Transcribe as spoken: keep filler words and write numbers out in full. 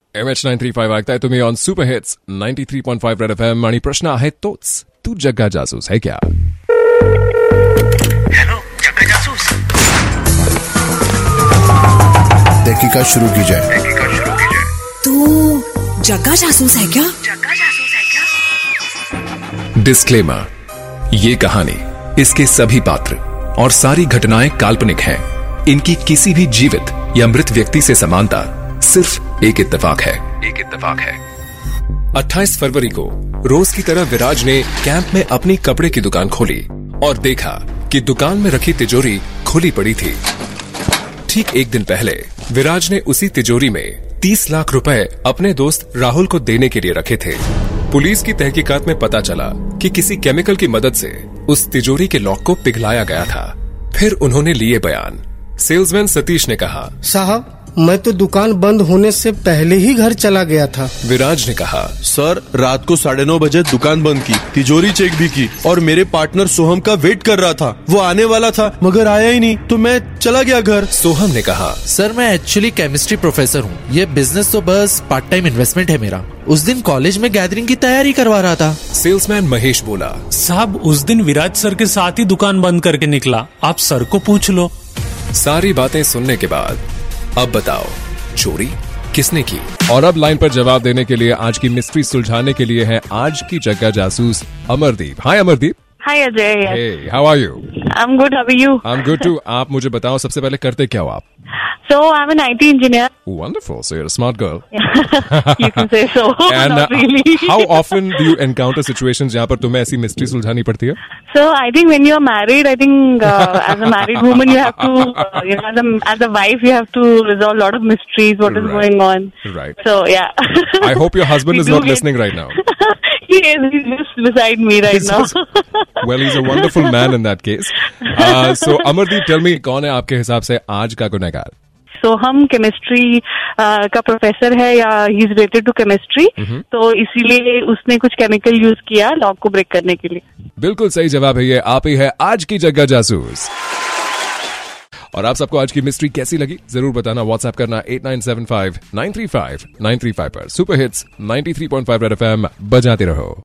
M H nine three five ऐकताय तुम्ही on super hits ninety three point five red F M आणि प्रश्न आहे तोच, तू जग्गा जासूस है क्या? हेलो जग्गा जासूस, तहकीकात शुरू की जाए। तहकीकात शुरू की जाए। तू जग्गा जासूस है क्या? जग्गा जासूस है क्या? डिस्क्लेमर, ये कहानी, इसके सभी पात्र और सारी घटनाएं काल्पनिक हैं। इनकी किसी भी जीवित या मृत व्यक्ति से समानता सिर्फ एक इत्तेफाक है एक इत्तेफाक है अट्ठाईस फरवरी को रोज की तरह विराज ने कैंप में अपनी कपड़े की दुकान खोली और देखा कि दुकान में रखी तिजोरी खुली पड़ी थी। ठीक एक दिन पहले विराज ने उसी तिजोरी में तीस लाख रुपए अपने दोस्त राहुल को देने के लिए रखे थे। पुलिस की तहकीकात में पता चला कि किसी केमिकल की मदद से उस तिजोरी के लॉक को पिघलाया गया था। फिर उन्होंने लिए बयान। सेल्समैन सतीश ने कहा, साहब मैं तो दुकान बंद होने से पहले ही घर चला गया था। विराज ने कहा, सर रात को साढ़े नौ बजे दुकान बंद की, तिजोरी चेक भी की और मेरे पार्टनर सोहम का वेट कर रहा था। वो आने वाला था मगर आया ही नहीं तो मैं चला गया घर। सोहम ने कहा, सर मैं एक्चुअली केमिस्ट्री प्रोफेसर हूँ, ये बिजनेस तो बस पार्ट टाइम इन्वेस्टमेंट है मेरा। उस दिन कॉलेज में गैदरिंग की तैयारी करवा रहा था। सेल्समैन महेश बोला, साहब उस दिन विराज सर के साथ ही दुकान बंद करके निकला, आप सर को पूछ लो। सारी बातें सुनने के बाद अब बताओ चोरी किसने की? और अब लाइन पर जवाब देने के लिए, आज की मिस्ट्री सुलझाने के लिए है आज की Jagga Jasoos Amardeep. Hi Amardeep. Hi Ajay. Hey, how are you? I am good, how are you? I am good too. आप मुझे बताओ सबसे पहले करते क्या हो आप? So I'm an I T engineer. Wonderful. So you're a smart girl. You can say so. And Not really. how often do you encounter situations जहाँ पर तुम्हें ऐसी मिस्ट्री सुलझानी पड़ती है? So I think when you're married, I think uh, as a married woman, you have to, uh, you know, as a, as a wife, you have to resolve a lot of mysteries. What is Right. going on? Right. So yeah. I hope your husband We is do not get- listening right now. He is. He's just beside me right He's now. just- Well, he's a wonderful man in that case. Uh, so Amardeep, tell me, कौन है आपके हिसाब से आज का गुनहगार? So हम chemistry का प्रोफेसर है या he is related to chemistry, तो इसीलिए उसने कुछ केमिकल यूज किया लॉक को ब्रेक करने के लिए। बिल्कुल सही जवाब है ये। आप ही है आज की जग्गा जासूस। और आप सबको आज की मिस्ट्री कैसी लगी जरूर बताना। व्हाट्सएप करना eight nine seven five nine three five nine three five पर। Super hits ninety three point five red F M बजाते रहो।